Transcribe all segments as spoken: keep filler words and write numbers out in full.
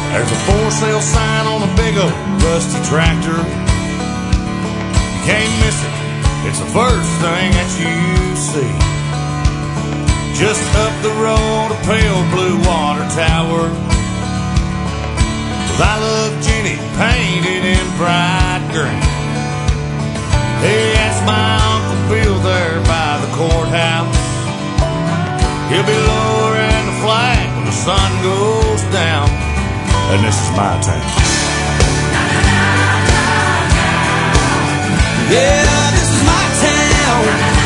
There's a for sale sign on a big old rusty tractor. You can't miss it, it's the first thing that you see. Just up the road, a pale blue water tower. 'Cause I love Jenny, painted in bright green. Hey, that's my Uncle Bill there by the courthouse. He'll be lowering the flag when the sun goes down. And this is my town. Yeah, this is my town.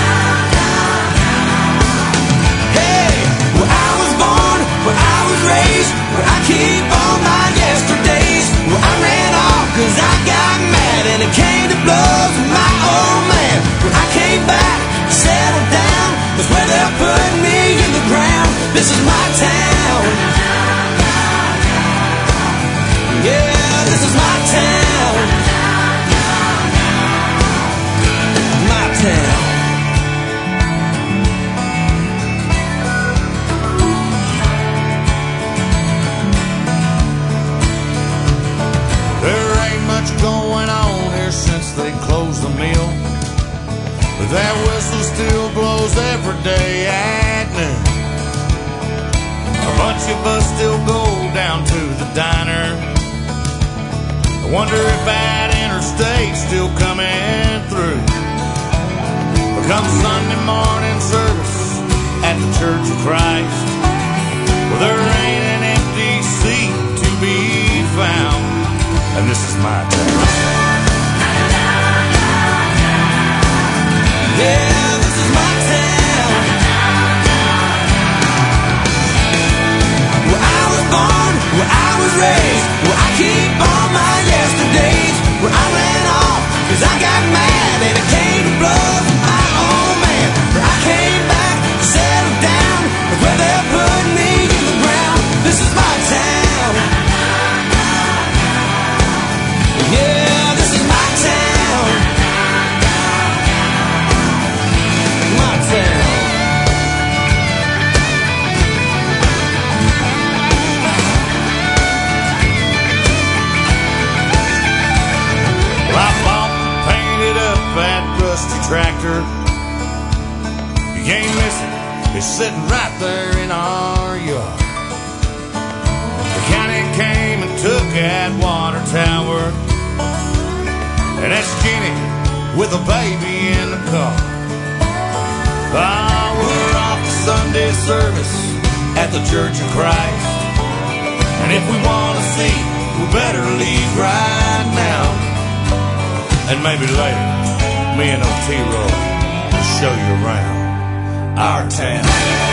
Hey, where I was born, where I was raised, where I keep all my yesterdays, where I ran off 'cause I got mad and it came to blows with my old man. When I came back, settled down, that's where they're putting me in the ground. This is my town. Yeah, this is my town. My town. There ain't much going on here since they closed the mill, but that whistle still blows every day at noon. A bunch of us still go down to the diner. I wonder if that interstate's still coming through. But come Sunday morning service at the Church of Christ, well, there ain't an empty seat to be found. And this is my town. Yeah, this is my town. Where I was born, where I was raised, where I keep all my yesterdays, where I ran off 'cause I got mad and it came to blows with my old man. Where I came back, settled down, where they're putting me in the ground. This is my town. Yeah, this is my town. My town. Well, I bought and painted up that rusty tractor. You can't miss it, it's sitting right there in our yard. The county came and took that water tower, and that's Jenny with a baby in the car. Ah, we're off to Sunday service at the Church of Christ, and if we want to see, we better leave right now. And maybe later, me and old T-Roy will show you around our town.